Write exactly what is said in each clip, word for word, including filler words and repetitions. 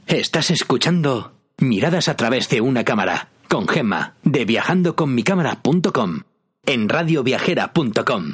Estás escuchando Miradas a través de una cámara con Gemma de viajando con mi cámara punto com en radio viajera punto com.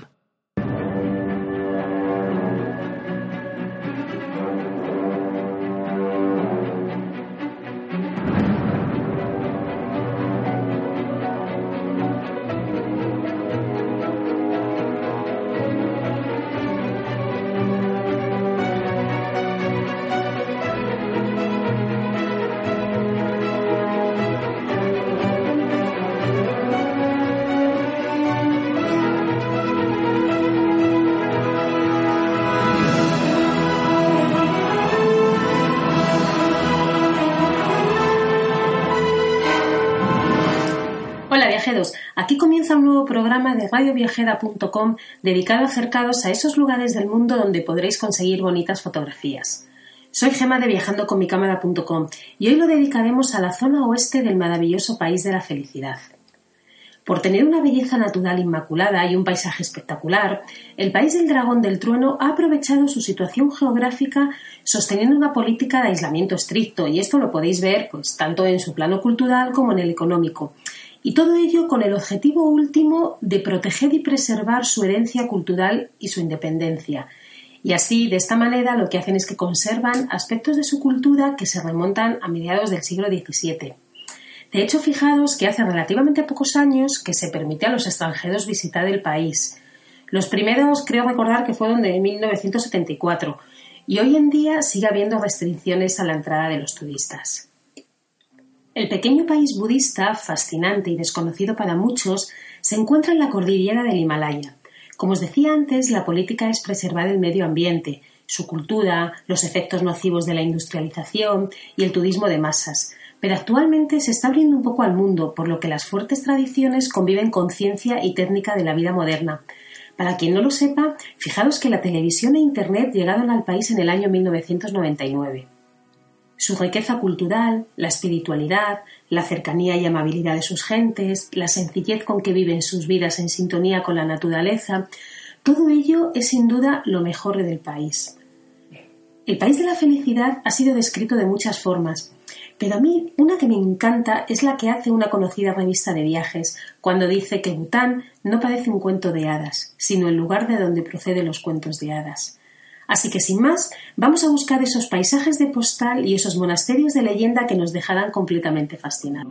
Aquí comienza un nuevo programa de radio viajera punto com dedicado a acercaros a esos lugares del mundo donde podréis conseguir bonitas fotografías. Soy Gemma de viajando con mi cámara punto com y hoy lo dedicaremos a la zona oeste del maravilloso país de la felicidad. Por tener una belleza natural inmaculada y un paisaje espectacular, el país del dragón del trueno ha aprovechado su situación geográfica sosteniendo una política de aislamiento estricto, y esto lo podéis ver pues, tanto en su plano cultural como en el económico. Y todo ello con el objetivo último de proteger y preservar su herencia cultural y su independencia. Y así, de esta manera, lo que hacen es que conservan aspectos de su cultura que se remontan a mediados del siglo diecisiete. De hecho, fijaros que hace relativamente pocos años que se permite a los extranjeros visitar el país. Los primeros creo recordar que fueron de mil novecientos setenta y cuatro y hoy en día sigue habiendo restricciones a la entrada de los turistas. El pequeño país budista, fascinante y desconocido para muchos, se encuentra en la cordillera del Himalaya. Como os decía antes, la política es preservar el medio ambiente, su cultura, los efectos nocivos de la industrialización y el turismo de masas. Pero actualmente se está abriendo un poco al mundo, por lo que las fuertes tradiciones conviven con ciencia y técnica de la vida moderna. Para quien no lo sepa, fijaros que la televisión e Internet llegaron al país en el año mil novecientos noventa y nueve. Su riqueza cultural, la espiritualidad, la cercanía y amabilidad de sus gentes, la sencillez con que viven sus vidas en sintonía con la naturaleza, todo ello es sin duda lo mejor del país. El país de la felicidad ha sido descrito de muchas formas, pero a mí una que me encanta es la que hace una conocida revista de viajes, cuando dice que Bután no parece un cuento de hadas, sino el lugar de donde proceden los cuentos de hadas. Así que sin más, vamos a buscar esos paisajes de postal y esos monasterios de leyenda que nos dejarán completamente fascinados.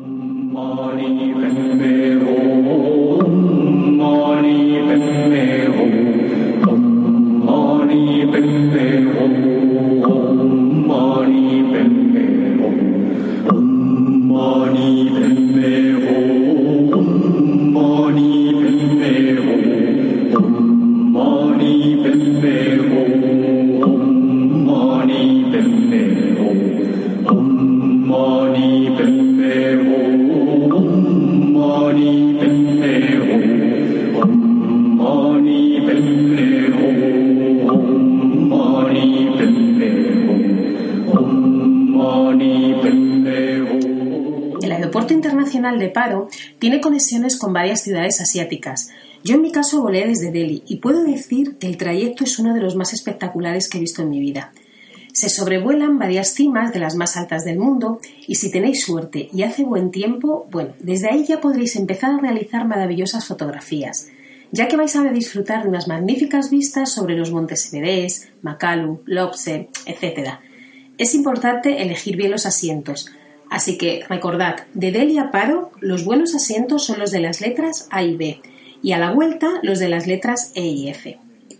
De Paro tiene conexiones con varias ciudades asiáticas. Yo en mi caso volé desde Delhi y puedo decir que el trayecto es uno de los más espectaculares que he visto en mi vida. Se sobrevuelan varias cimas de las más altas del mundo y si tenéis suerte y hace buen tiempo, bueno, desde ahí ya podréis empezar a realizar maravillosas fotografías, ya que vais a disfrutar de unas magníficas vistas sobre los montes Everest, Makalu, Lhotse, etcétera. Es importante elegir bien los asientos. Así que recordad, de Delhi a Paro, los buenos asientos son los de las letras A y B, y a la vuelta los de las letras E y F.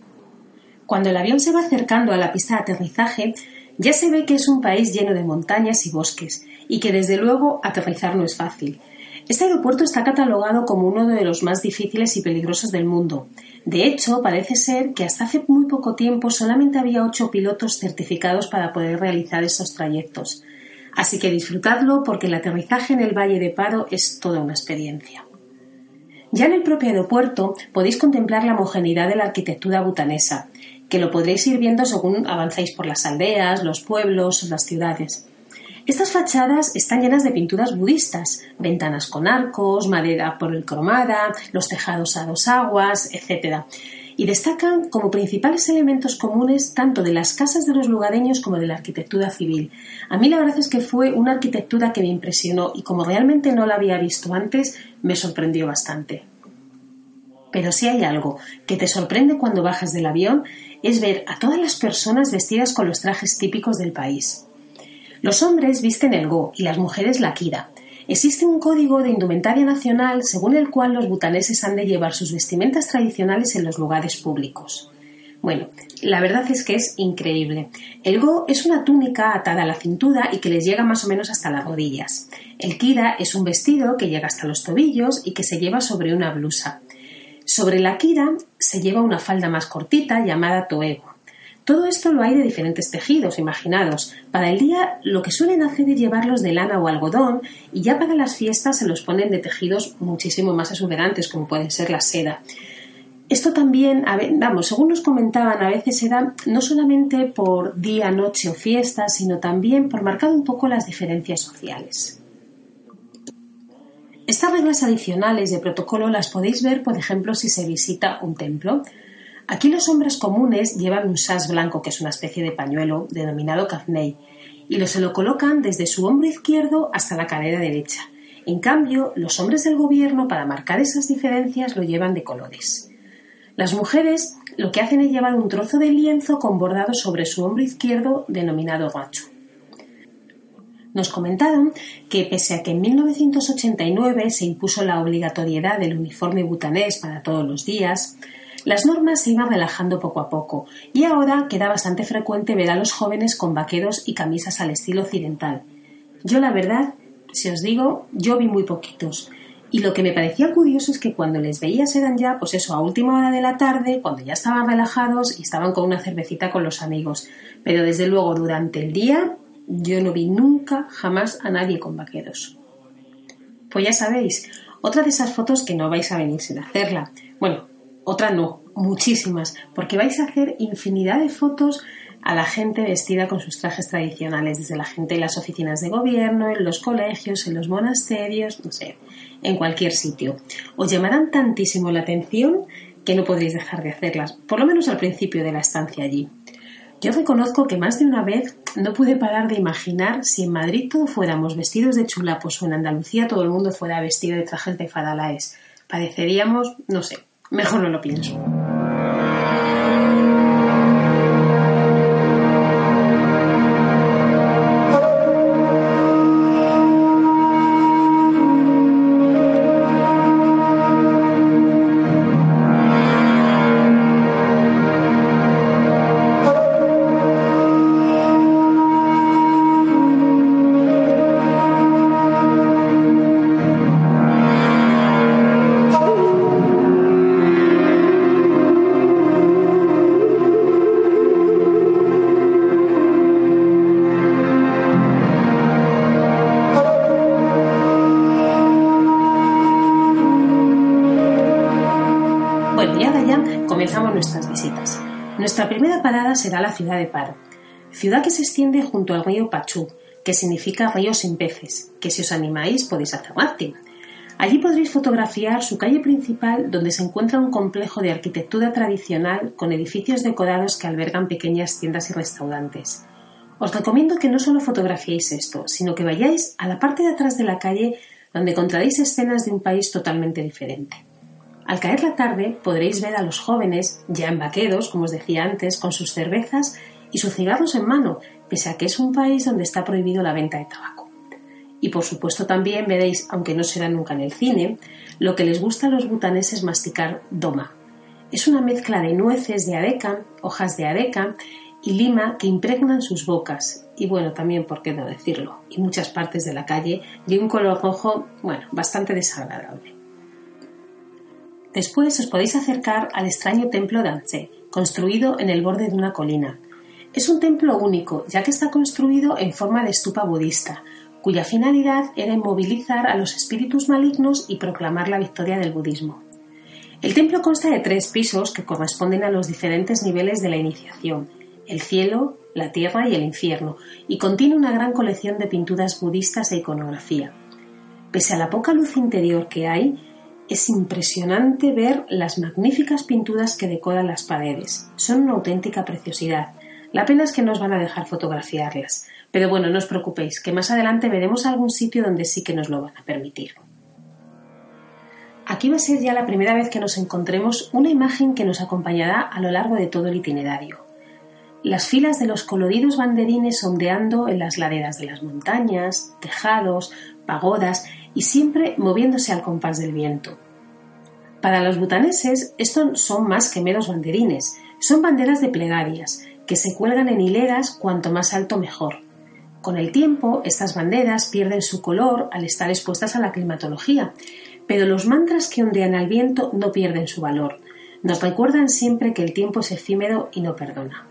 Cuando el avión se va acercando a la pista de aterrizaje, ya se ve que es un país lleno de montañas y bosques, y que desde luego aterrizar no es fácil. Este aeropuerto está catalogado como uno de los más difíciles y peligrosos del mundo. De hecho, parece ser que hasta hace muy poco tiempo solamente había ocho pilotos certificados para poder realizar estos trayectos. Así que disfrutadlo porque el aterrizaje en el Valle de Paro es toda una experiencia. Ya en el propio aeropuerto podéis contemplar la homogeneidad de la arquitectura butanesa, que lo podréis ir viendo según avanzáis por las aldeas, los pueblos o las ciudades. Estas fachadas están llenas de pinturas budistas, ventanas con arcos, madera policromada, los tejados a dos aguas, etcétera. y destacan como principales elementos comunes tanto de las casas de los lugareños como de la arquitectura civil. A mí la verdad es que fue una arquitectura que me impresionó y como realmente no la había visto antes, me sorprendió bastante. Pero si hay algo que te sorprende cuando bajas del avión es ver a todas las personas vestidas con los trajes típicos del país. Los hombres visten el go y las mujeres la kira. Existe un código de indumentaria nacional según el cual los butaneses han de llevar sus vestimentas tradicionales en los lugares públicos. Bueno, la verdad es que es increíble. El go es una túnica atada a la cintura y que les llega más o menos hasta las rodillas. El kira es un vestido que llega hasta los tobillos y que se lleva sobre una blusa. Sobre la kira se lleva una falda más cortita llamada toego. Todo esto lo hay de diferentes tejidos, imaginados. Para el día lo que suelen hacer es llevarlos de lana o algodón y ya para las fiestas se los ponen de tejidos muchísimo más exuberantes, como pueden ser la seda. Esto también, a ver, vamos, según nos comentaban, a veces se da no solamente por día, noche o fiesta, sino también por marcar un poco las diferencias sociales. Estas reglas adicionales de protocolo las podéis ver, por ejemplo, si se visita un templo. Aquí los hombres comunes llevan un sas blanco, que es una especie de pañuelo denominado kafnei, y lo se lo colocan desde su hombro izquierdo hasta la cadera derecha. En cambio, los hombres del gobierno, para marcar esas diferencias, lo llevan de colores. Las mujeres lo que hacen es llevar un trozo de lienzo con bordado sobre su hombro izquierdo denominado rachu. Nos comentaron que pese a que en mil novecientos ochenta y nueve se impuso la obligatoriedad del uniforme butanés para todos los días, las normas se iban relajando poco a poco y ahora queda bastante frecuente ver a los jóvenes con vaqueros y camisas al estilo occidental. Yo la verdad, si os digo, yo vi muy poquitos. Y lo que me parecía curioso es que cuando les veías eran ya, pues eso, a última hora de la tarde, cuando ya estaban relajados y estaban con una cervecita con los amigos. Pero desde luego durante el día yo no vi nunca, jamás a nadie con vaqueros. Pues ya sabéis, otra de esas fotos que no vais a venir sin hacerla. Bueno, otra no, muchísimas, porque vais a hacer infinidad de fotos a la gente vestida con sus trajes tradicionales, desde la gente en las oficinas de gobierno, en los colegios, en los monasterios, no sé, en cualquier sitio. Os llamarán tantísimo la atención que no podréis dejar de hacerlas, por lo menos al principio de la estancia allí. Yo reconozco que más de una vez no pude parar de imaginar si en Madrid todos fuéramos vestidos de chulapos o en Andalucía todo el mundo fuera vestido de trajes de fadalaes. Pareceríamos, no sé, mejor no lo pienso. Nuestra primera parada será la ciudad de Paro, ciudad que se extiende junto al río Pachú, que significa río sin peces, que si os animáis podéis hacer rafting. Allí podréis fotografiar su calle principal, donde se encuentra un complejo de arquitectura tradicional con edificios decorados que albergan pequeñas tiendas y restaurantes. Os recomiendo que no solo fotografiéis esto, sino que vayáis a la parte de atrás de la calle, donde encontraréis escenas de un país totalmente diferente. Al caer la tarde podréis ver a los jóvenes, ya en vaqueros, como os decía antes, con sus cervezas y sus cigarros en mano, pese a que es un país donde está prohibido la venta de tabaco. Y por supuesto también veréis, aunque no será nunca en el cine, lo que les gusta a los butaneses masticar doma. Es una mezcla de nueces de areca, hojas de areca y lima que impregnan sus bocas, y bueno, también, por qué no decirlo, y muchas partes de la calle, de un color rojo, bueno, bastante desagradable. Después os podéis acercar al extraño templo Dantse, construido en el borde de una colina. Es un templo único, ya que está construido en forma de stupa budista, cuya finalidad era inmovilizar a los espíritus malignos y proclamar la victoria del budismo. El templo consta de tres pisos que corresponden a los diferentes niveles de la iniciación, el cielo, la tierra y el infierno, y contiene una gran colección de pinturas budistas e iconografía. Pese a la poca luz interior que hay, Es impresionante ver las magníficas pinturas que decoran las paredes. Son una auténtica preciosidad. La pena es que no os van a dejar fotografiarlas. Pero bueno, no os preocupéis, que más adelante veremos algún sitio donde sí que nos lo van a permitir. Aquí va a ser ya la primera vez que nos encontremos una imagen que nos acompañará a lo largo de todo el itinerario. Las filas de los coloridos banderines ondeando en las laderas de las montañas, tejados, pagodas y siempre moviéndose al compás del viento. Para los butaneses, estos son más que meros banderines, son banderas de plegarias, que se cuelgan en hileras cuanto más alto mejor. Con el tiempo, estas banderas pierden su color al estar expuestas a la climatología, pero los mantras que ondean al viento no pierden su valor. Nos recuerdan siempre que el tiempo es efímero y no perdona.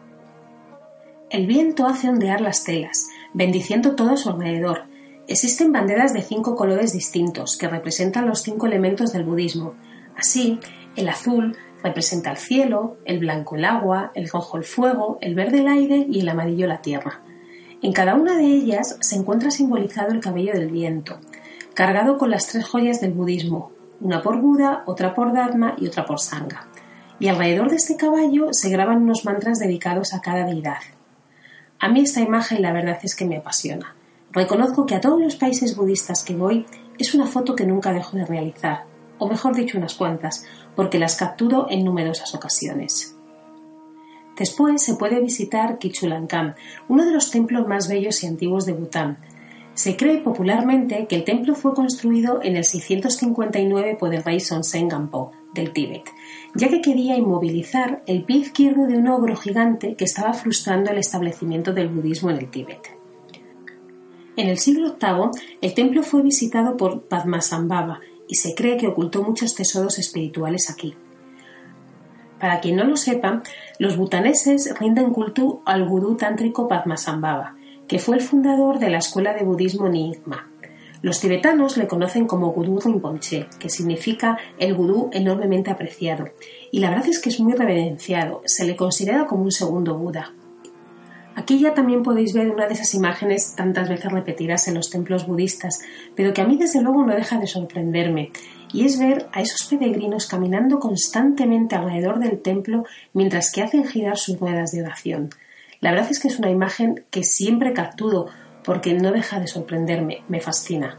El viento hace ondear las telas, bendiciendo todo a su alrededor. Existen banderas de cinco colores distintos que representan los cinco elementos del budismo. Así, el azul representa el cielo, el blanco el agua, el rojo el fuego, el verde el aire y el amarillo la tierra. En cada una de ellas se encuentra simbolizado el cabello del viento, cargado con las tres joyas del budismo, una por Buda, otra por Dharma y otra por Sangha. Y alrededor de este caballo se graban unos mantras dedicados a cada deidad. A mí esta imagen la verdad es que me apasiona. Reconozco que a todos los países budistas que voy es una foto que nunca dejo de realizar, o mejor dicho unas cuantas, porque las capturo en numerosas ocasiones. Después se puede visitar Kichulankam, uno de los templos más bellos y antiguos de Bután. Se cree popularmente que el templo fue construido en el seiscientos cincuenta y nueve por el rey Sonsen Gampo del Tíbet, ya que quería inmovilizar el pie izquierdo de un ogro gigante que estaba frustrando el establecimiento del budismo en el Tíbet. En el siglo octavo, el templo fue visitado por Padmasambhava y se cree que ocultó muchos tesoros espirituales aquí. Para quien no lo sepa, los butaneses rinden culto al gurú tántrico Padmasambhava, que fue el fundador de la escuela de budismo Nyingma. Los tibetanos le conocen como Gurú Rinpoche, que significa el gurú enormemente apreciado, y la verdad es que es muy reverenciado, se le considera como un segundo Buda. Aquí ya también podéis ver una de esas imágenes tantas veces repetidas en los templos budistas, pero que a mí desde luego no deja de sorprenderme, y es ver a esos peregrinos caminando constantemente alrededor del templo mientras que hacen girar sus ruedas de oración. La verdad es que es una imagen que siempre capturo porque no deja de sorprenderme, me fascina.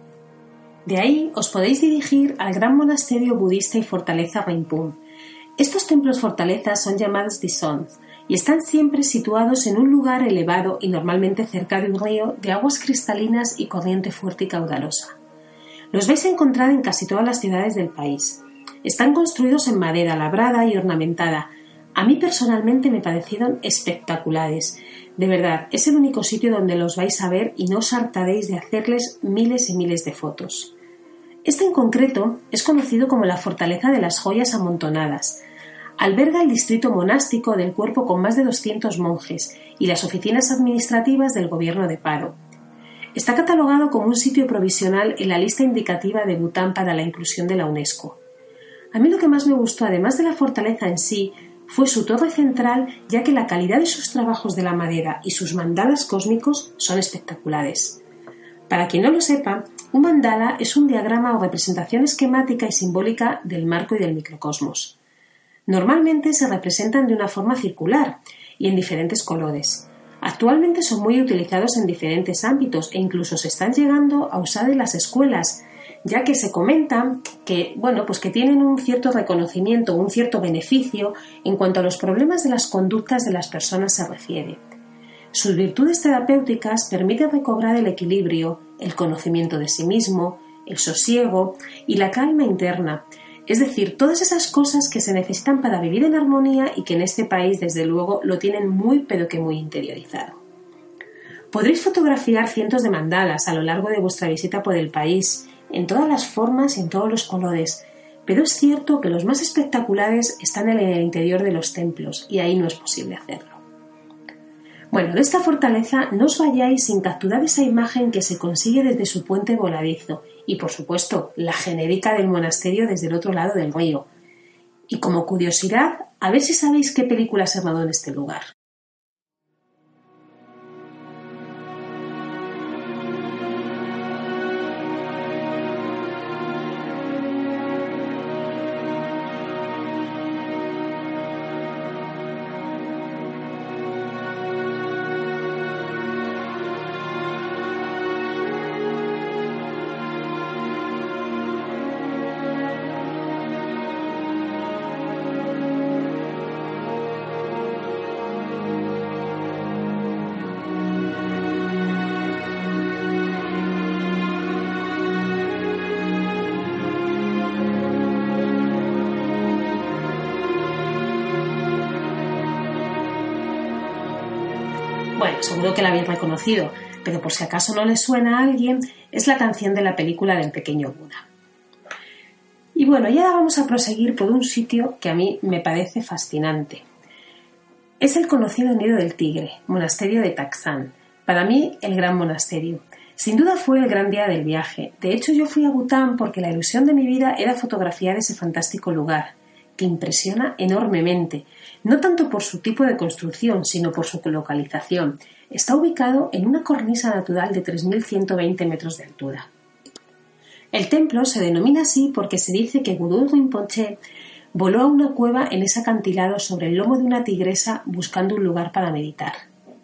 De ahí os podéis dirigir al gran monasterio budista y fortaleza Rinpoche. Estos templos fortalezas son llamados Dhisons y están siempre situados en un lugar elevado y normalmente cerca de un río de aguas cristalinas y corriente fuerte y caudalosa. Los vais a encontrar en casi todas las ciudades del país. Están construidos en madera labrada y ornamentada. A mí personalmente me parecieron espectaculares. De verdad, es el único sitio donde los vais a ver y no os hartaréis de hacerles miles y miles de fotos. Este en concreto es conocido como la Fortaleza de las Joyas Amontonadas. Alberga el distrito monástico del cuerpo con más de doscientos monjes y las oficinas administrativas del gobierno de Paro. Está catalogado como un sitio provisional en la lista indicativa de Bután para la inclusión de la UNESCO. A mí lo que más me gustó, además de la fortaleza en sí, fue su torre central, ya que la calidad de sus trabajos de la madera y sus mandalas cósmicos son espectaculares. Para quien no lo sepa, un mandala es un diagrama o representación esquemática y simbólica del marco y del microcosmos. Normalmente se representan de una forma circular y en diferentes colores. Actualmente son muy utilizados en diferentes ámbitos e incluso se están llegando a usar en las escuelas, ya que se comenta que, bueno, pues que tienen un cierto reconocimiento, un cierto beneficio en cuanto a los problemas de las conductas de las personas se refiere. Sus virtudes terapéuticas permiten recobrar el equilibrio, el conocimiento de sí mismo, el sosiego y la calma interna, es decir, todas esas cosas que se necesitan para vivir en armonía y que en este país, desde luego, lo tienen muy pero que muy interiorizado. Podréis fotografiar cientos de mandalas a lo largo de vuestra visita por el país, en todas las formas y en todos los colores, pero es cierto que los más espectaculares están en el interior de los templos y ahí no es posible hacerlo. Bueno, de esta fortaleza no os vayáis sin capturar esa imagen que se consigue desde su puente voladizo y, por supuesto, la genérica del monasterio desde el otro lado del río. Y como curiosidad, a ver si sabéis qué película se rodó en este lugar. seguro que la habéis reconocido, pero por si acaso no le suena a alguien, es la canción de la película del pequeño Buda. Y bueno, y ahora vamos a proseguir por un sitio que a mí me parece fascinante. Es el conocido Nido del Tigre, monasterio de Takshan. Para mí, el gran monasterio. Sin duda fue el gran día del viaje. De hecho, yo fui a Bután porque la ilusión de mi vida era fotografiar ese fantástico lugar, que impresiona enormemente, no tanto por su tipo de construcción, sino por su localización. Está ubicado en una cornisa natural de tres mil ciento veinte metros de altura. El templo se denomina así porque se dice que Gurú Rinpoche voló a una cueva en ese acantilado sobre el lomo de una tigresa buscando un lugar para meditar.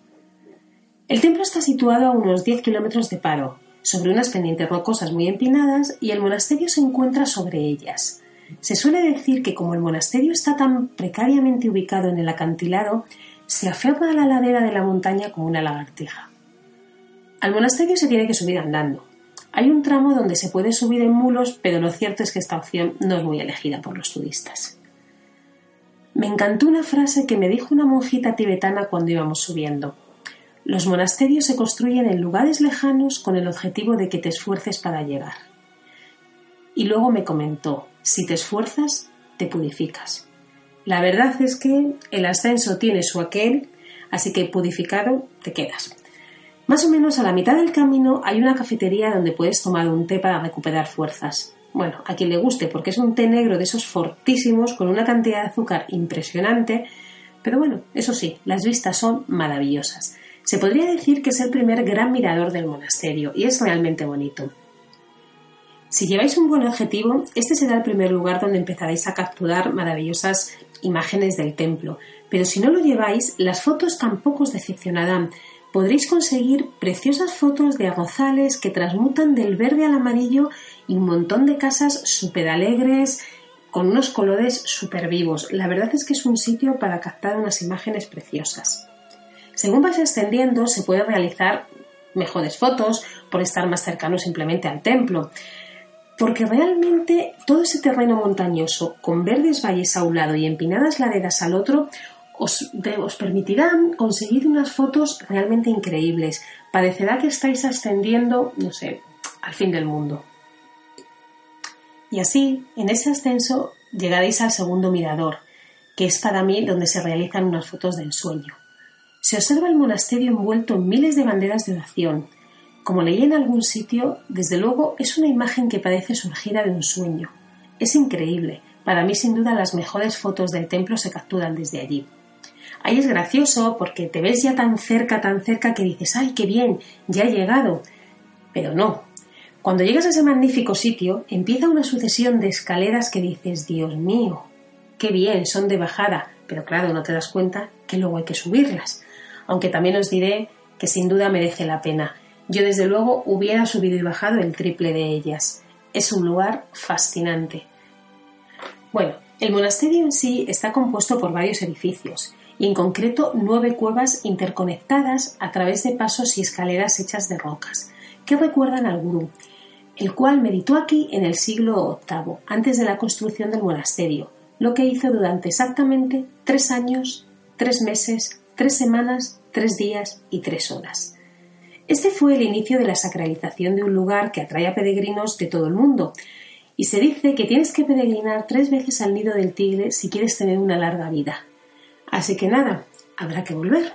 El templo está situado a unos diez kilómetros de Paro, sobre unas pendientes rocosas muy empinadas, y el monasterio se encuentra sobre ellas. Se suele decir que como el monasterio está tan precariamente ubicado en el acantilado, se aferra a la ladera de la montaña como una lagartija. Al monasterio se tiene que subir andando. Hay un tramo donde se puede subir en mulos, pero lo cierto es que esta opción no es muy elegida por los turistas. Me encantó una frase que me dijo una monjita tibetana cuando íbamos subiendo. Los monasterios se construyen en lugares lejanos con el objetivo de que te esfuerces para llegar. Y luego me comentó, si te esfuerzas, te purificas. La verdad es que el ascenso tiene su aquel, así que purificado te quedas. Más o menos a la mitad del camino hay una cafetería donde puedes tomar un té para recuperar fuerzas. Bueno, a quien le guste, porque es un té negro de esos fortísimos con una cantidad de azúcar impresionante, pero bueno, eso sí, las vistas son maravillosas. Se podría decir que es el primer gran mirador del monasterio y es realmente bonito. Si lleváis un buen objetivo, este será el primer lugar donde empezaréis a capturar maravillosas imágenes del templo, pero si no lo lleváis, las fotos tampoco os decepcionarán. Podréis conseguir preciosas fotos de arrozales que transmutan del verde al amarillo y un montón de casas súper alegres con unos colores súper vivos. La verdad es que es un sitio para captar unas imágenes preciosas. Según vais ascendiendo, se pueden realizar mejores fotos por estar más cercano simplemente al templo, porque realmente todo ese terreno montañoso, con verdes valles a un lado y empinadas laderas al otro, os, os permitirán conseguir unas fotos realmente increíbles. Parecerá que estáis ascendiendo, no sé, al fin del mundo. Y así, en ese ascenso, llegaréis al segundo mirador, que es para mí donde se realizan unas fotos del sueño. Se observa el monasterio envuelto en miles de banderas de oración. Como leí en algún sitio, desde luego es una imagen que parece surgida de un sueño. Es increíble. Para mí, sin duda, las mejores fotos del templo se capturan desde allí. Ahí es gracioso porque te ves ya tan cerca, tan cerca que dices ¡ay, qué bien! Ya he llegado. Pero no. Cuando llegas a ese magnífico sitio, empieza una sucesión de escaleras que dices ¡Dios mío! ¡Qué bien! Son de bajada. Pero claro, no te das cuenta que luego hay que subirlas. Aunque también os diré que sin duda merece la pena. Yo desde luego hubiera subido y bajado el triple de ellas. Es un lugar fascinante. Bueno, el monasterio en sí está compuesto por varios edificios y en concreto nueve cuevas interconectadas a través de pasos y escaleras hechas de rocas que recuerdan al Gurú, el cual meditó aquí en el siglo octavo, antes de la construcción del monasterio, lo que hizo durante exactamente tres años, tres meses, tres semanas, tres días y tres horas. Este fue el inicio de la sacralización de un lugar que atrae a peregrinos de todo el mundo, y se dice que tienes que peregrinar tres veces al Nido del Tigre si quieres tener una larga vida. Así que nada, habrá que volver.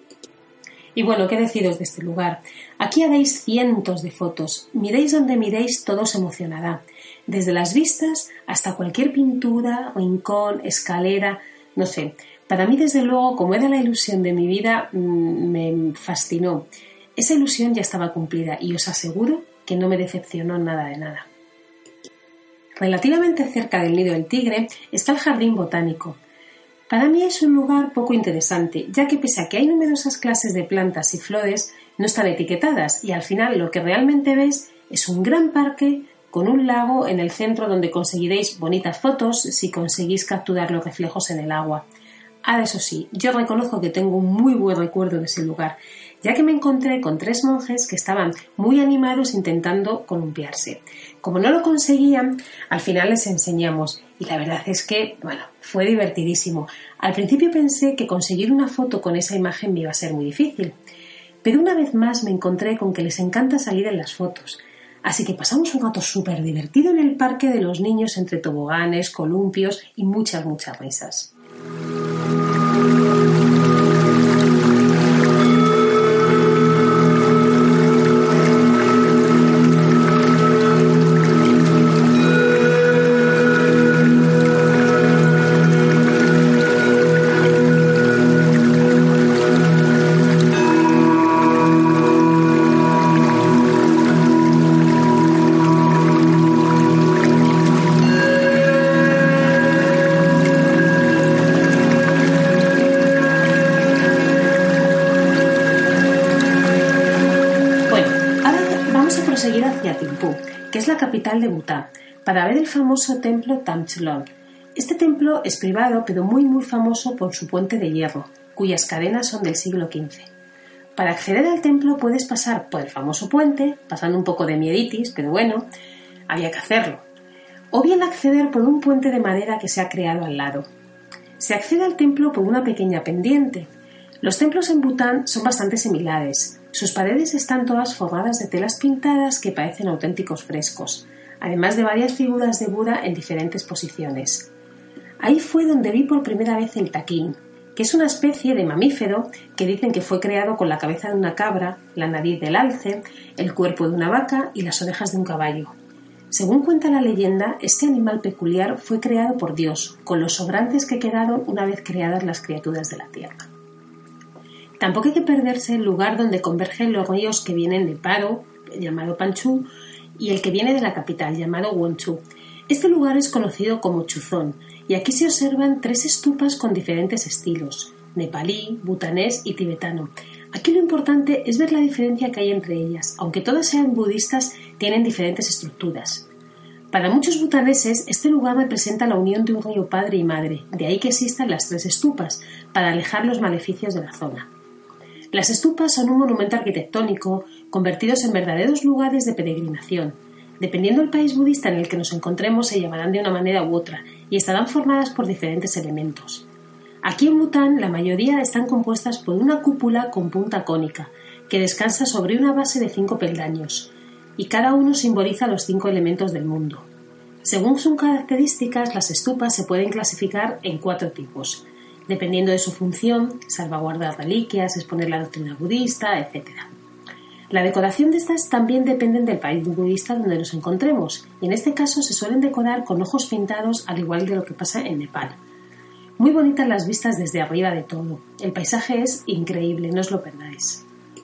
Y bueno, ¿qué deciros de este lugar? Aquí haréis cientos de fotos. Miréis donde miréis, todo os emocionará. Desde las vistas hasta cualquier pintura, rincón, escalera, no sé. Para mí, desde luego, como era la ilusión de mi vida, me fascinó. Esa ilusión ya estaba cumplida y os aseguro que no me decepcionó nada de nada. Relativamente cerca del Nido del Tigre está el Jardín Botánico. Para mí es un lugar poco interesante, ya que pese a que hay numerosas clases de plantas y flores, no están etiquetadas y al final lo que realmente ves es un gran parque con un lago en el centro donde conseguiréis bonitas fotos si conseguís capturar los reflejos en el agua. Ah, eso sí, yo reconozco que tengo un muy buen recuerdo de ese lugar, ya que me encontré con tres monjes que estaban muy animados intentando columpiarse. Como no lo conseguían, al final les enseñamos y la verdad es que, bueno, fue divertidísimo. Al principio pensé que conseguir una foto con esa imagen me iba a ser muy difícil, pero una vez más me encontré con que les encanta salir en las fotos. Así que pasamos un rato súper divertido en el parque de los niños entre toboganes, columpios y muchas, muchas risas. Capital de Bután, para ver el famoso templo Tamchlong. Este templo es privado, pero muy muy famoso por su puente de hierro, cuyas cadenas son del siglo quince. Para acceder al templo puedes pasar por el famoso puente, pasando un poco de mieditis, pero bueno, había que hacerlo. O bien acceder por un puente de madera que se ha creado al lado. Se accede al templo por una pequeña pendiente. Los templos en Bután son bastante similares. Sus paredes están todas forradas de telas pintadas que parecen auténticos frescos, además de varias figuras de Buda en diferentes posiciones. Ahí fue donde vi por primera vez el taquín, que es una especie de mamífero que dicen que fue creado con la cabeza de una cabra, la nariz del alce, el cuerpo de una vaca y las orejas de un caballo. Según cuenta la leyenda, este animal peculiar fue creado por Dios, con los sobrantes que quedaron una vez creadas las criaturas de la tierra. Tampoco hay que perderse el lugar donde convergen los ríos que vienen de Paro, llamado Panchu, y el que viene de la capital, llamado Wonchu. Este lugar es conocido como Chuzón, y aquí se observan tres estupas con diferentes estilos, nepalí, butanés y tibetano. Aquí lo importante es ver la diferencia que hay entre ellas, aunque todas sean budistas, tienen diferentes estructuras. Para muchos butaneses, este lugar representa la unión de un río padre y madre, de ahí que existan las tres estupas, para alejar los maleficios de la zona. Las estupas son un monumento arquitectónico convertidos en verdaderos lugares de peregrinación. Dependiendo del país budista en el que nos encontremos, se llamarán de una manera u otra y estarán formadas por diferentes elementos. Aquí en Bután, la mayoría están compuestas por una cúpula con punta cónica, que descansa sobre una base de cinco peldaños, y cada uno simboliza los cinco elementos del mundo. Según sus características, las estupas se pueden clasificar en cuatro tipos, dependiendo de su función: salvaguardar reliquias, exponer la doctrina budista, etcétera. La decoración de estas también dependen del país budista donde nos encontremos, y en este caso se suelen decorar con ojos pintados, al igual de lo que pasa en Nepal. Muy bonitas las vistas desde arriba de todo. El paisaje es increíble, no os lo perdáis.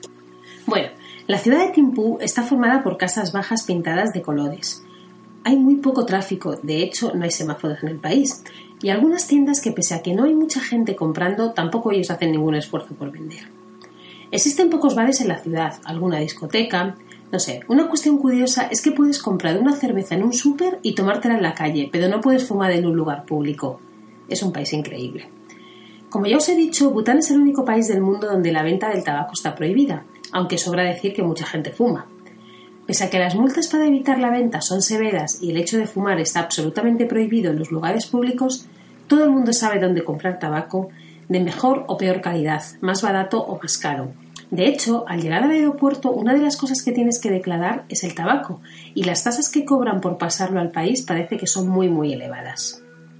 Bueno, la ciudad de Thimphu está formada por casas bajas pintadas de colores. Hay muy poco tráfico, de hecho no hay semáforos en el país, y algunas tiendas que, pese a que no hay mucha gente comprando, tampoco ellos hacen ningún esfuerzo por vender. Existen pocos bares en la ciudad, alguna discoteca, no sé. Una cuestión curiosa es que puedes comprar una cerveza en un súper y tomártela en la calle, pero no puedes fumar en un lugar público. Es un país increíble. Como ya os he dicho, Bután es el único país del mundo donde la venta del tabaco está prohibida, aunque sobra decir que mucha gente fuma. Pese a que las multas para evitar la venta son severas y el hecho de fumar está absolutamente prohibido en los lugares públicos, todo el mundo sabe dónde comprar tabaco de mejor o peor calidad, más barato o más caro. De hecho, al llegar al aeropuerto, una de las cosas que tienes que declarar es el tabaco, y las tasas que cobran por pasarlo al país parece que son muy muy elevadas.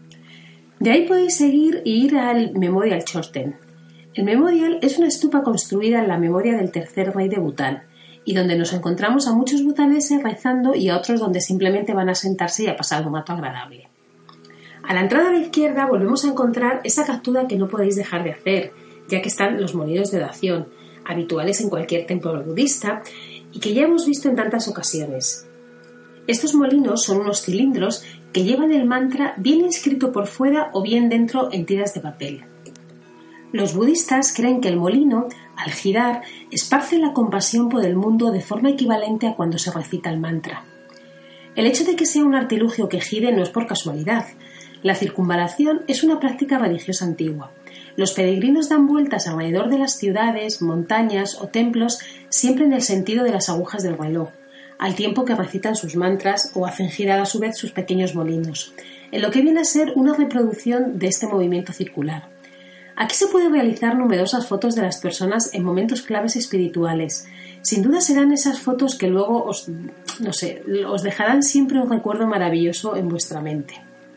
De ahí podéis seguir e ir al Memorial Chorten. El Memorial es una estupa construida en la memoria del tercer rey de Bután, y donde nos encontramos a muchos butaneses rezando y a otros donde simplemente van a sentarse y a pasar un rato agradable. A la entrada a la izquierda volvemos a encontrar esa captura que no podéis dejar de hacer, ya que están los molinos de oración, habituales en cualquier templo budista y que ya hemos visto en tantas ocasiones. Estos molinos son unos cilindros que llevan el mantra bien inscrito por fuera o bien dentro en tiras de papel. Los budistas creen que el molino, al girar, esparce la compasión por el mundo de forma equivalente a cuando se recita el mantra. El hecho de que sea un artilugio que gire no es por casualidad. La circunvalación es una práctica religiosa antigua. Los peregrinos dan vueltas alrededor de las ciudades, montañas o templos siempre en el sentido de las agujas del reloj, al tiempo que recitan sus mantras o hacen girar a su vez sus pequeños molinos, en lo que viene a ser una reproducción de este movimiento circular. Aquí se pueden realizar numerosas fotos de las personas en momentos claves espirituales. Sin duda serán esas fotos que luego os, no sé, os dejarán siempre un recuerdo maravilloso en vuestra mente.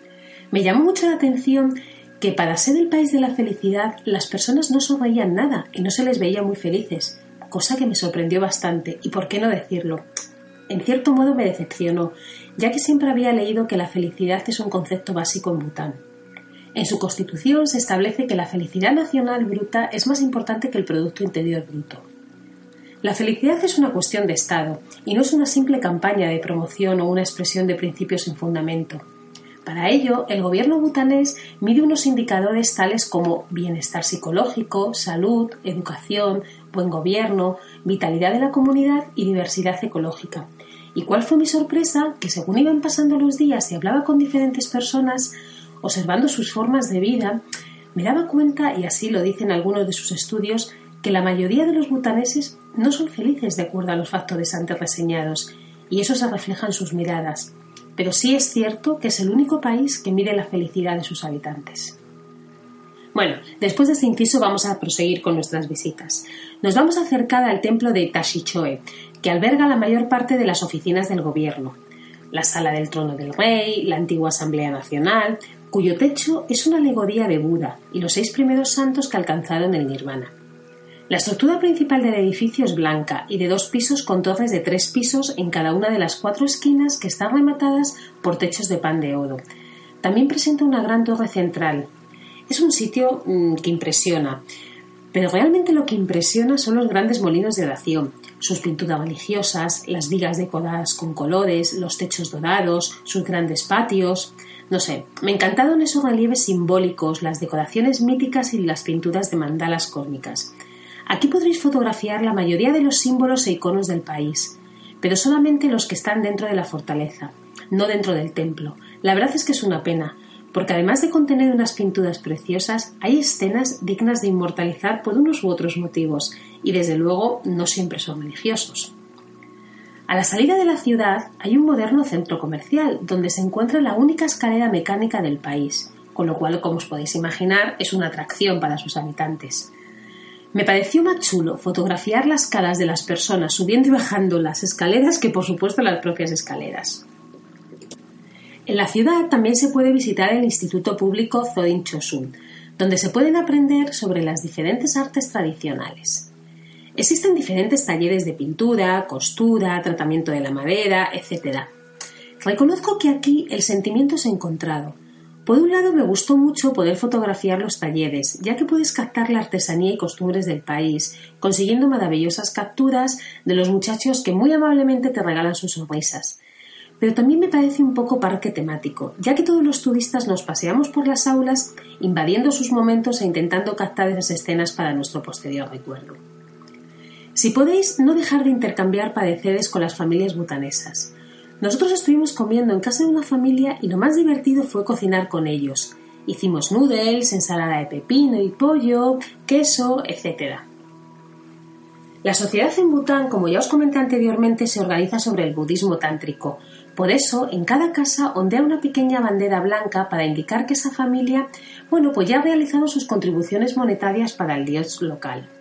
Me llamó mucho la atención que para ser el país de la felicidad las personas no sonreían nada y no se les veía muy felices, cosa que me sorprendió bastante y por qué no decirlo. En cierto modo me decepcionó, ya que siempre había leído que la felicidad es un concepto básico en Bután. En su constitución se establece que la felicidad nacional bruta es más importante que el Producto Interior Bruto. La felicidad es una cuestión de Estado y no es una simple campaña de promoción o una expresión de principios sin fundamento. Para ello, el gobierno butanés mide unos indicadores tales como bienestar psicológico, salud, educación, buen gobierno, vitalidad de la comunidad y diversidad ecológica. ¿Y cuál fue mi sorpresa? Que según iban pasando los días y hablaba con diferentes personas, observando sus formas de vida, me daba cuenta, y así lo dicen algunos de sus estudios, que la mayoría de los butaneses no son felices de acuerdo a los factores antes reseñados, y eso se refleja en sus miradas. Pero sí es cierto que es el único país que mide la felicidad de sus habitantes. Bueno, después de este inciso vamos a proseguir con nuestras visitas. Nos vamos a acercar al templo de Tashichoe, que alberga la mayor parte de las oficinas del gobierno. La sala del trono del rey, la antigua Asamblea Nacional, cuyo techo es una alegoría de Buda y los seis primeros santos que alcanzaron el nirvana. La estructura principal del edificio es blanca y de dos pisos con torres de tres pisos en cada una de las cuatro esquinas que están rematadas por techos de pan de oro. También presenta una gran torre central. Es un sitio mmm, que impresiona, pero realmente lo que impresiona son los grandes molinos de oración, sus pinturas religiosas, las vigas decoradas con colores, los techos dorados, sus grandes patios. No sé, me encantaron esos relieves simbólicos, las decoraciones míticas y las pinturas de mandalas cósmicas. Aquí podréis fotografiar la mayoría de los símbolos e iconos del país, pero solamente los que están dentro de la fortaleza, no dentro del templo. La verdad es que es una pena, porque además de contener unas pinturas preciosas, hay escenas dignas de inmortalizar por unos u otros motivos, y desde luego no siempre son religiosos. A la salida de la ciudad hay un moderno centro comercial, donde se encuentra la única escalera mecánica del país, con lo cual, como os podéis imaginar, es una atracción para sus habitantes. Me pareció más chulo fotografiar las caras de las personas subiendo y bajando las escaleras que, por supuesto, las propias escaleras. En la ciudad también se puede visitar el Instituto Público Zorin Chosun, donde se pueden aprender sobre las diferentes artes tradicionales. Existen diferentes talleres de pintura, costura, tratamiento de la madera, etcétera. Reconozco que aquí el sentimiento es encontrado. Por un lado, me gustó mucho poder fotografiar los talleres, ya que puedes captar la artesanía y costumbres del país, consiguiendo maravillosas capturas de los muchachos que muy amablemente te regalan sus sonrisas. Pero también me parece un poco parque temático, ya que todos los turistas nos paseamos por las aulas, invadiendo sus momentos e intentando captar esas escenas para nuestro posterior recuerdo. Si podéis, no dejar de intercambiar pareceres con las familias butanesas. Nosotros estuvimos comiendo en casa de una familia y lo más divertido fue cocinar con ellos. Hicimos noodles, ensalada de pepino y pollo, queso, etcétera. La sociedad en Bután, como ya os comenté anteriormente, se organiza sobre el budismo tántrico. Por eso, en cada casa ondea una pequeña bandera blanca para indicar que esa familia, bueno, pues ya ha realizado sus contribuciones monetarias para el dios local.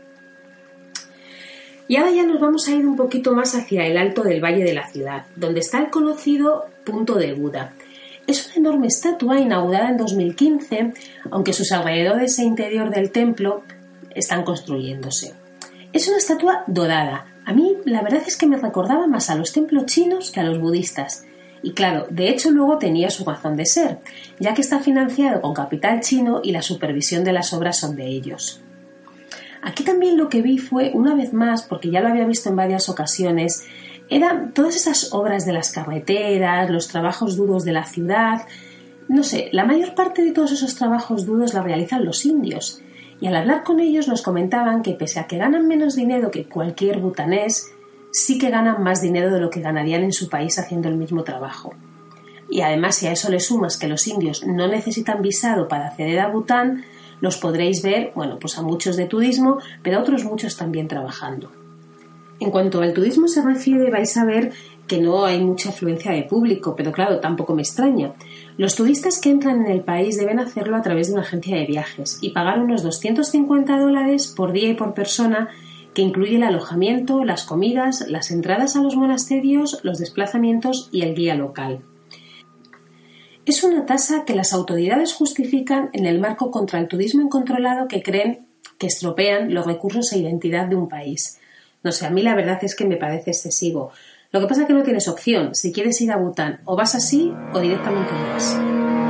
Y ahora ya nos vamos a ir un poquito más hacia el alto del valle de la ciudad, donde está el conocido Punto de Buda. Es una enorme estatua inaugurada en dos mil quince, aunque sus alrededores e interior del templo están construyéndose. Es una estatua dorada. A mí la verdad es que me recordaba más a los templos chinos que a los budistas. Y claro, de hecho luego tenía su razón de ser, ya que está financiado con capital chino y la supervisión de las obras son de ellos. Aquí también lo que vi fue, una vez más, porque ya lo había visto en varias ocasiones, eran todas esas obras de las carreteras, los trabajos duros de la ciudad. No sé, la mayor parte de todos esos trabajos duros la realizan los indios. Y al hablar con ellos nos comentaban que pese a que ganan menos dinero que cualquier butanés, sí que ganan más dinero de lo que ganarían en su país haciendo el mismo trabajo. Y además, si a eso le sumas que los indios no necesitan visado para acceder a Bután, los podréis ver, bueno, pues a muchos de turismo, pero a otros muchos también trabajando. En cuanto al turismo se refiere, vais a ver que no hay mucha afluencia de público, pero claro, tampoco me extraña. Los turistas que entran en el país deben hacerlo a través de una agencia de viajes y pagar unos doscientos cincuenta dólares por día y por persona, que incluye el alojamiento, las comidas, las entradas a los monasterios, los desplazamientos y el guía local. Es una tasa que las autoridades justifican en el marco contra el turismo incontrolado que creen que estropean los recursos e identidad de un país. No sé, a mí la verdad es que me parece excesivo. Lo que pasa es que no tienes opción. Si quieres ir a Bután, o vas así o directamente no vas.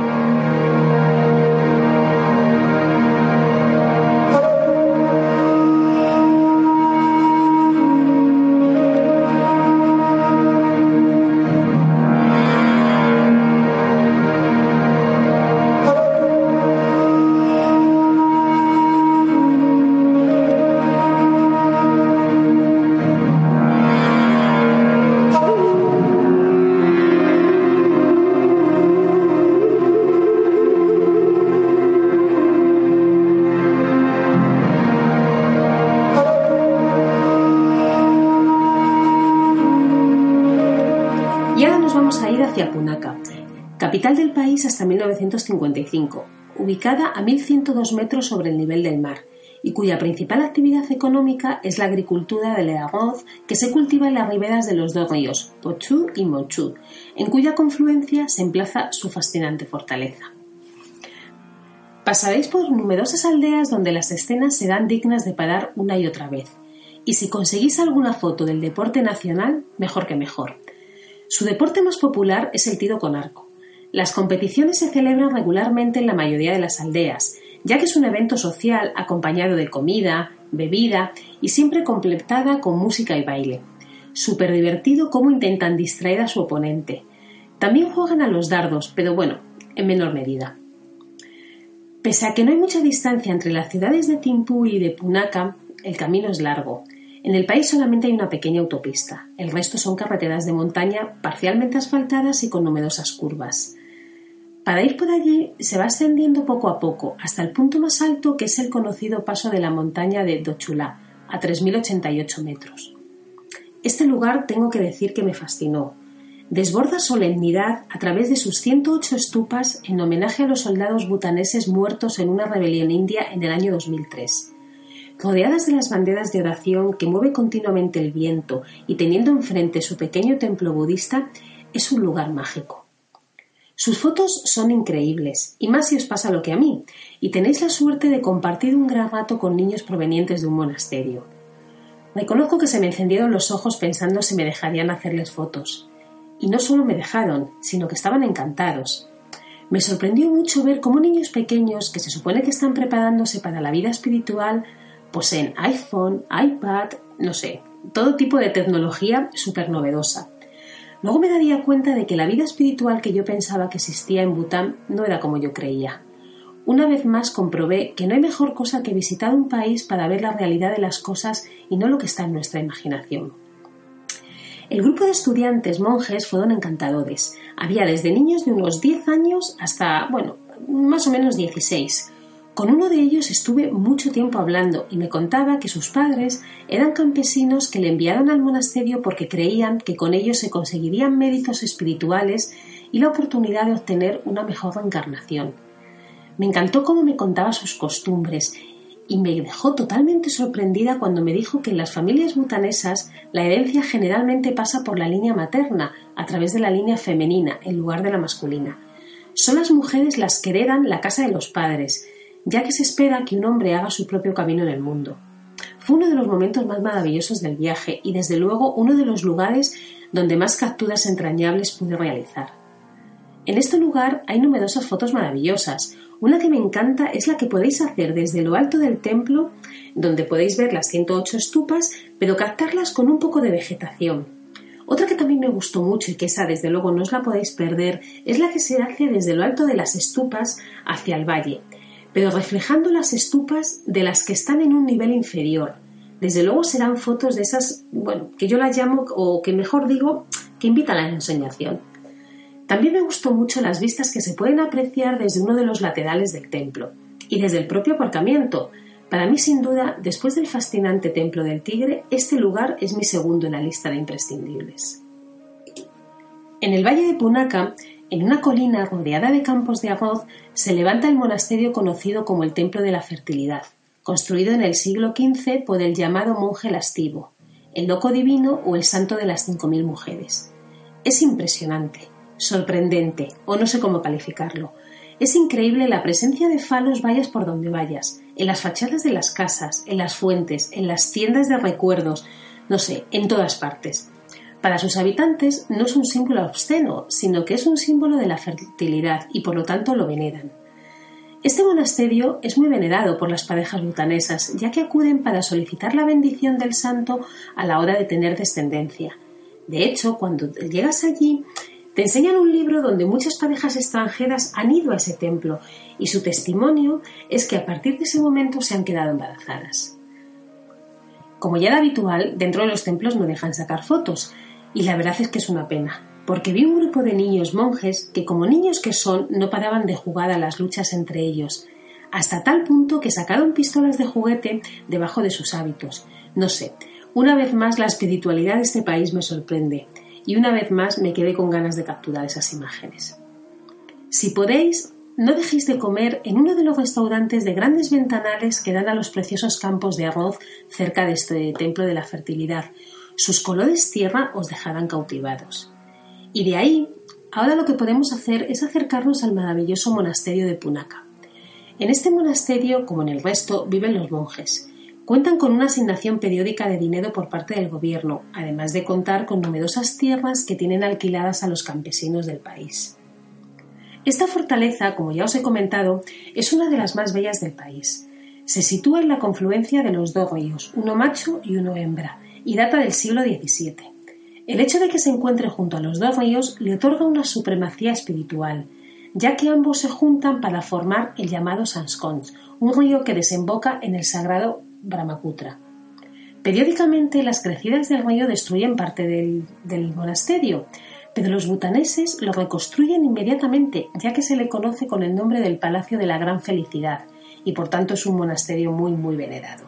Hacia Punakha, capital del país hasta mil novecientos cincuenta y cinco, ubicada a mil ciento dos metros sobre el nivel del mar y cuya principal actividad económica es la agricultura del arroz que se cultiva en las riberas de los dos ríos, Pochu y Mochu, en cuya confluencia se emplaza su fascinante fortaleza. Pasaréis por numerosas aldeas donde las escenas serán dignas de parar una y otra vez, y si conseguís alguna foto del deporte nacional, mejor que mejor. Su deporte más popular es el tiro con arco. Las competiciones se celebran regularmente en la mayoría de las aldeas, ya que es un evento social acompañado de comida, bebida y siempre completada con música y baile. Súper divertido cómo intentan distraer a su oponente. También juegan a los dardos, pero bueno, en menor medida. Pese a que no hay mucha distancia entre las ciudades de Thimphu y de Punakha, el camino es largo. En el país solamente hay una pequeña autopista, el resto son carreteras de montaña parcialmente asfaltadas y con numerosas curvas. Para ir por allí se va ascendiendo poco a poco hasta el punto más alto, que es el conocido paso de la montaña de Dochula, a tres mil ochenta y ocho metros. Este lugar tengo que decir que me fascinó. Desborda solemnidad a través de sus ciento ocho estupas en homenaje a los soldados butaneses muertos en una rebelión india en el año dos mil tres. Rodeadas de las banderas de oración que mueve continuamente el viento y teniendo enfrente su pequeño templo budista, es un lugar mágico. Sus fotos son increíbles, y más si os pasa lo que a mí, y tenéis la suerte de compartir un gran rato con niños provenientes de un monasterio. Reconozco que se me encendieron los ojos pensando si me dejarían hacerles fotos. Y no solo me dejaron, sino que estaban encantados. Me sorprendió mucho ver cómo niños pequeños, que se supone que están preparándose para la vida espiritual, poseen iPhone, iPad, no sé, todo tipo de tecnología súper novedosa. Luego me daría cuenta de que la vida espiritual que yo pensaba que existía en Bután no era como yo creía. Una vez más comprobé que no hay mejor cosa que visitar un país para ver la realidad de las cosas y no lo que está en nuestra imaginación. El grupo de estudiantes monjes fueron encantadores. Había desde niños de unos diez años hasta, bueno, más o menos dieciséis. Con uno de ellos estuve mucho tiempo hablando y me contaba que sus padres eran campesinos que le enviaron al monasterio porque creían que con ellos se conseguirían méritos espirituales y la oportunidad de obtener una mejor reencarnación. Me encantó cómo me contaba sus costumbres y me dejó totalmente sorprendida cuando me dijo que en las familias butanesas la herencia generalmente pasa por la línea materna a través de la línea femenina en lugar de la masculina. Son las mujeres las que heredan la casa de los padres, ya que se espera que un hombre haga su propio camino en el mundo. Fue uno de los momentos más maravillosos del viaje y desde luego uno de los lugares donde más capturas entrañables pude realizar. En este lugar hay numerosas fotos maravillosas. Una que me encanta es la que podéis hacer desde lo alto del templo, donde podéis ver las ciento ocho estupas, pero captarlas con un poco de vegetación. Otra que también me gustó mucho y que esa desde luego no os la podéis perder es la que se hace desde lo alto de las estupas hacia el valle, pero reflejando las estupas de las que están en un nivel inferior. Desde luego serán fotos de esas, bueno, que yo las llamo, o que mejor digo, que invitan a la ensoñación. También me gustó mucho las vistas que se pueden apreciar desde uno de los laterales del templo y desde el propio aparcamiento. Para mí, sin duda, después del fascinante Templo del Tigre, este lugar es mi segundo en la lista de imprescindibles. En el valle de Punaka, en una colina rodeada de campos de arroz, se levanta el monasterio conocido como el Templo de la Fertilidad, construido en el siglo quince por el llamado monje Lastivo, el loco divino o el santo de las cinco mil mujeres. Es impresionante, sorprendente, o no sé cómo calificarlo. Es increíble la presencia de falos vayas por donde vayas, en las fachadas de las casas, en las fuentes, en las tiendas de recuerdos, no sé, en todas partes. Para sus habitantes no es un símbolo obsceno, sino que es un símbolo de la fertilidad y por lo tanto lo veneran. Este monasterio es muy venerado por las parejas butanesas, ya que acuden para solicitar la bendición del santo a la hora de tener descendencia. De hecho, cuando llegas allí, te enseñan un libro donde muchas parejas extranjeras han ido a ese templo y su testimonio es que a partir de ese momento se han quedado embarazadas. Como ya era habitual, dentro de los templos no dejan sacar fotos, y la verdad es que es una pena, porque vi un grupo de niños monjes que, como niños que son, no paraban de jugar a las luchas entre ellos, hasta tal punto que sacaron pistolas de juguete debajo de sus hábitos. No sé, una vez más la espiritualidad de este país me sorprende, y una vez más me quedé con ganas de capturar esas imágenes. Si podéis, no dejéis de comer en uno de los restaurantes de grandes ventanales que dan a los preciosos campos de arroz cerca de este templo de la fertilidad. Sus colores tierra os dejarán cautivados. Y de ahí, ahora lo que podemos hacer es acercarnos al maravilloso monasterio de Punaka. En este monasterio, como en el resto, viven los monjes. Cuentan con una asignación periódica de dinero por parte del gobierno, además de contar con numerosas tierras que tienen alquiladas a los campesinos del país. Esta fortaleza, como ya os he comentado, es una de las más bellas del país. Se sitúa en la confluencia de los dos ríos, uno macho y uno hembra, y data del siglo diecisiete. El hecho de que se encuentre junto a los dos ríos le otorga una supremacía espiritual, ya que ambos se juntan para formar el llamado Sanskond, un río que desemboca en el sagrado Brahmaputra. Periódicamente las crecidas del río destruyen parte del, del monasterio, pero los butaneses lo reconstruyen inmediatamente, ya que se le conoce con el nombre del Palacio de la Gran Felicidad, y por tanto es un monasterio muy muy venerado.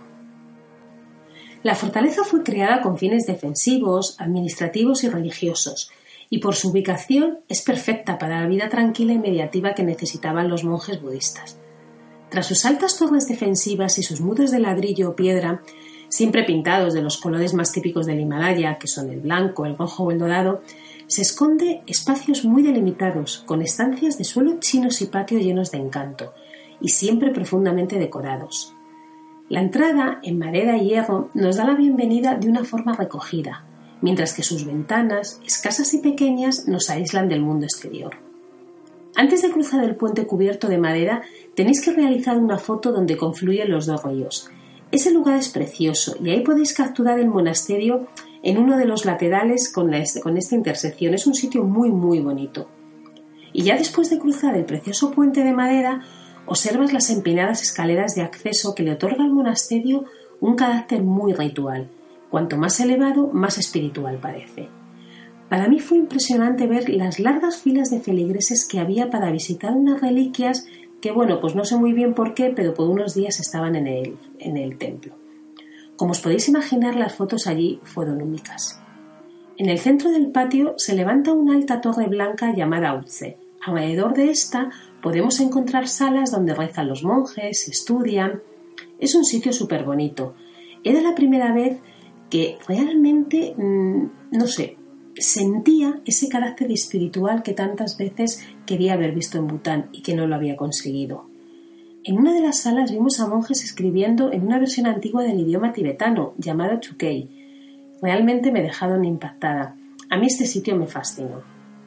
La fortaleza fue creada con fines defensivos, administrativos y religiosos, y por su ubicación es perfecta para la vida tranquila y mediativa que necesitaban los monjes budistas. Tras sus altas torres defensivas y sus muros de ladrillo o piedra, siempre pintados de los colores más típicos del Himalaya, que son el blanco, el rojo o el dorado, se esconde espacios muy delimitados, con estancias de suelo chinos y patio llenos de encanto, y siempre profundamente decorados. La entrada, en madera y hierro, nos da la bienvenida de una forma recogida, mientras que sus ventanas, escasas y pequeñas, nos aíslan del mundo exterior. Antes de cruzar el puente cubierto de madera, tenéis que realizar una foto donde confluyen los dos ríos. Ese lugar es precioso y ahí podéis capturar el monasterio en uno de los laterales con, la, con esta intersección. Es un sitio muy muy bonito. Y ya después de cruzar el precioso puente de madera, observas las empinadas escaleras de acceso que le otorga al monasterio un carácter muy ritual. Cuanto más elevado, más espiritual parece. Para mí fue impresionante ver las largas filas de feligreses que había para visitar unas reliquias que, bueno, pues no sé muy bien por qué, pero por unos días estaban en el, en el templo. Como os podéis imaginar, las fotos allí fueron únicas. En el centro del patio se levanta una alta torre blanca llamada Utse. Alrededor de esta podemos encontrar salas donde rezan los monjes, estudian. Es un sitio súper bonito. Era la primera vez que realmente, mmm, no sé, sentía ese carácter espiritual que tantas veces quería haber visto en Bután y que no lo había conseguido. En una de las salas vimos a monjes escribiendo en una versión antigua del idioma tibetano, llamado Chukei. Realmente me dejaron impactada. A mí este sitio me fascinó.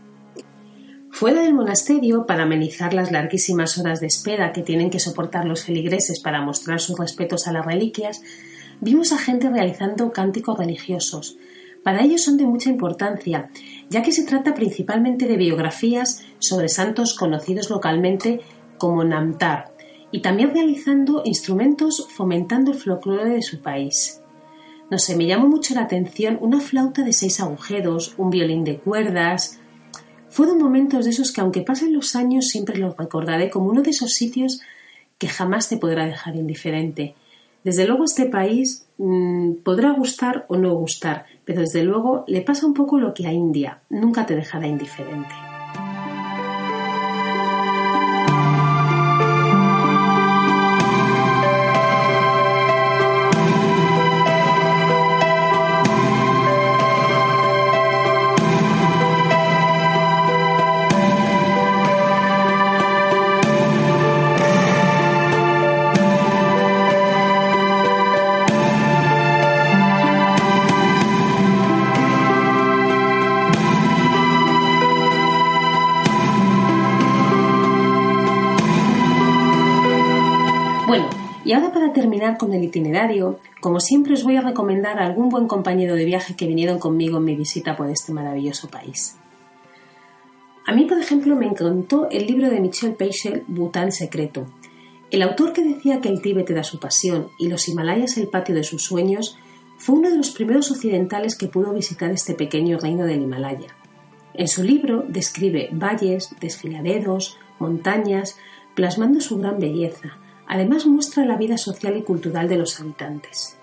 Fuera del monasterio, para amenizar las larguísimas horas de espera que tienen que soportar los feligreses para mostrar sus respetos a las reliquias, vimos a gente realizando cánticos religiosos. Para ellos son de mucha importancia, ya que se trata principalmente de biografías sobre santos conocidos localmente como Namtar, y también realizando instrumentos fomentando el folclore de su país. No sé, me llamó mucho la atención una flauta de seis agujeros, un violín de cuerdas. Fueron momentos de esos que, aunque pasen los años, siempre los recordaré como uno de esos sitios que jamás te podrá dejar indiferente. Desde luego este país mmm, podrá gustar o no gustar, pero desde luego le pasa un poco lo que a India, nunca te dejará indiferente. Y ahora, para terminar con el itinerario, como siempre os voy a recomendar a algún buen compañero de viaje que vinieron conmigo en mi visita por este maravilloso país. A mí, por ejemplo, me encantó el libro de Michel Peichel, Bután secreto. El autor, que decía que el Tíbet era su pasión y los Himalayas el patio de sus sueños, fue uno de los primeros occidentales que pudo visitar este pequeño reino del Himalaya. En su libro describe valles, desfiladeros, montañas, plasmando su gran belleza. Además muestra la vida social y cultural de los habitantes.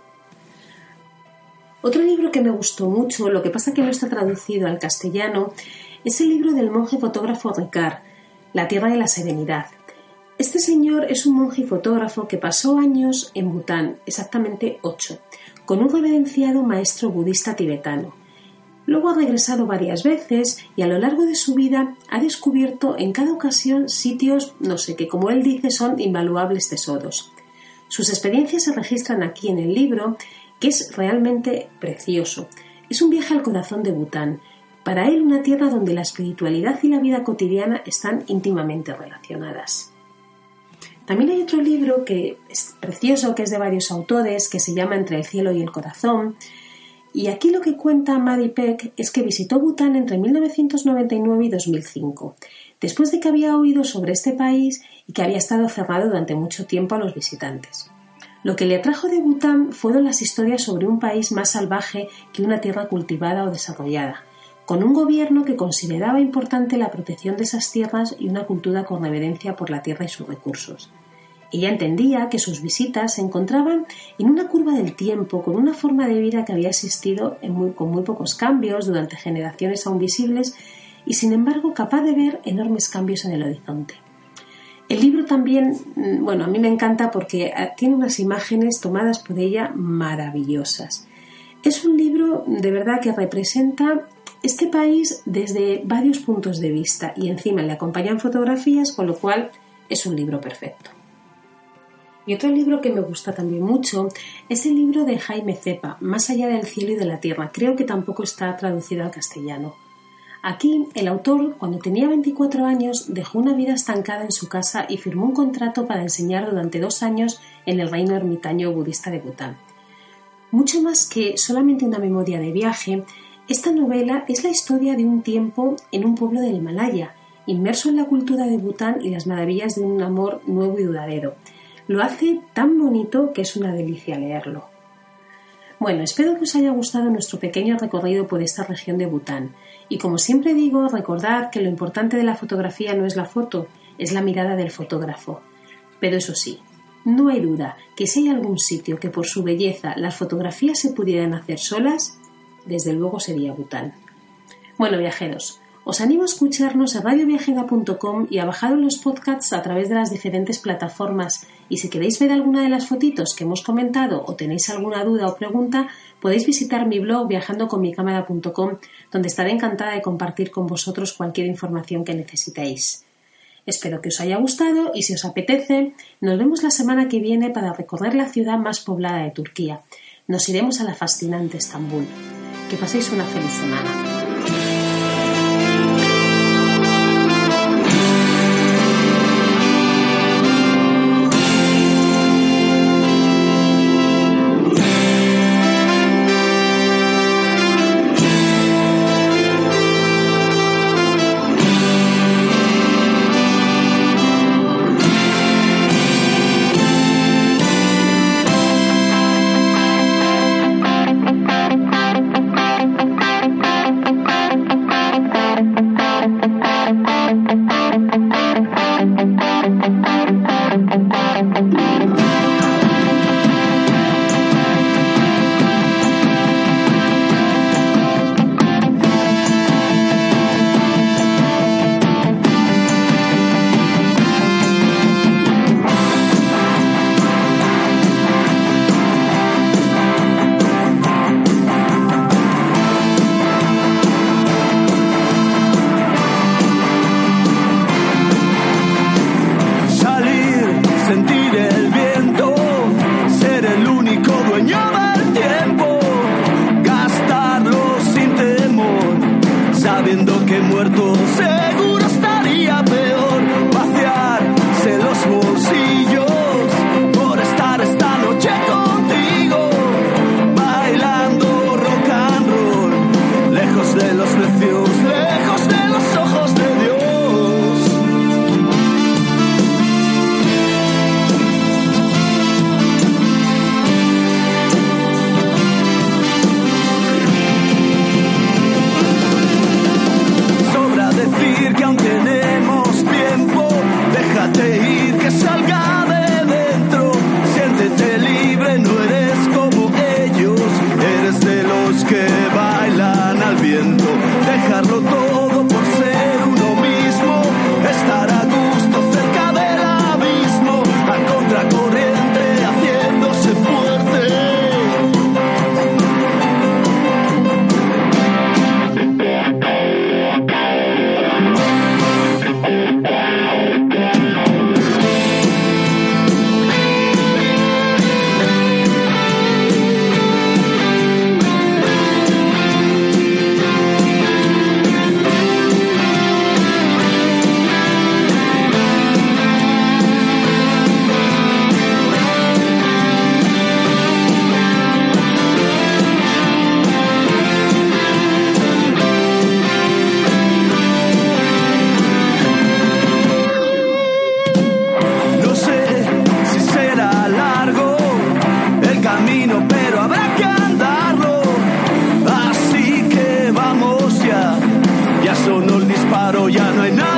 Otro libro que me gustó mucho, lo que pasa que no está traducido al castellano, es el libro del monje fotógrafo Ricard, La tierra de la serenidad. Este señor es un monje y fotógrafo que pasó años en Bután, exactamente ocho, con un reverenciado maestro budista tibetano. Luego ha regresado varias veces y a lo largo de su vida ha descubierto en cada ocasión sitios, no sé, que como él dice son invaluables tesoros. Sus experiencias se registran aquí en el libro, que es realmente precioso. Es un viaje al corazón de Bután, para él una tierra donde la espiritualidad y la vida cotidiana están íntimamente relacionadas. También hay otro libro que es precioso, que es de varios autores, que se llama Entre el cielo y el corazón. Y aquí lo que cuenta Maddie Peck es que visitó Bután entre mil novecientos noventa y nueve y dos mil cinco, después de que había oído sobre este país y que había estado cerrado durante mucho tiempo a los visitantes. Lo que le atrajo de Bután fueron las historias sobre un país más salvaje que una tierra cultivada o desarrollada, con un gobierno que consideraba importante la protección de esas tierras y una cultura con reverencia por la tierra y sus recursos. Ella entendía que sus visitas se encontraban en una curva del tiempo, con una forma de vida que había existido en muy, con muy pocos cambios durante generaciones aún visibles y, sin embargo, capaz de ver enormes cambios en el horizonte. El libro también, bueno, a mí me encanta porque tiene unas imágenes tomadas por ella maravillosas. Es un libro de verdad que representa este país desde varios puntos de vista y encima le acompañan fotografías, con lo cual es un libro perfecto. Y otro libro que me gusta también mucho es el libro de Jaime Cepa, Más allá del cielo y de la tierra. Creo que tampoco está traducido al castellano. Aquí, el autor, cuando tenía veinticuatro años, dejó una vida estancada en su casa y firmó un contrato para enseñar durante dos años en el reino ermitaño budista de Bután. Mucho más que solamente una memoria de viaje, esta novela es la historia de un tiempo en un pueblo del Himalaya, inmerso en la cultura de Bután y las maravillas de un amor nuevo y duradero. Lo hace tan bonito que es una delicia leerlo. Bueno, espero que os haya gustado nuestro pequeño recorrido por esta región de Bután. Y como siempre digo, recordad que lo importante de la fotografía no es la foto, es la mirada del fotógrafo. Pero eso sí, no hay duda que si hay algún sitio que por su belleza las fotografías se pudieran hacer solas, desde luego sería Bután. Bueno, viajeros, os animo a escucharnos a radio viajera punto com y a bajaros los podcasts a través de las diferentes plataformas. Y si queréis ver alguna de las fotitos que hemos comentado o tenéis alguna duda o pregunta, podéis visitar mi blog viajando con mi cámara punto com, donde estaré encantada de compartir con vosotros cualquier información que necesitéis. Espero que os haya gustado y si os apetece, nos vemos la semana que viene para recorrer la ciudad más poblada de Turquía. Nos iremos a la fascinante Estambul. Que paséis una feliz semana. sabiendo que muerto seguro estaría peor. Vaciarse los bolsillos por estar esta noche contigo, bailando rock and roll, lejos de los necios, lejos de los ojos de Dios. Decir que aún tenemos tiempo, déjate ir, que salga de dentro, siéntete libre, no eres como ellos, eres de los que bailan al viento, dejarlo todo por ser uno mismo, estar a gusto cerca del abismo, a contracorriente haciéndose fuerte. Pero habrá que andarlo, así que vamos ya, ya sonó el disparo, ya no hay nada.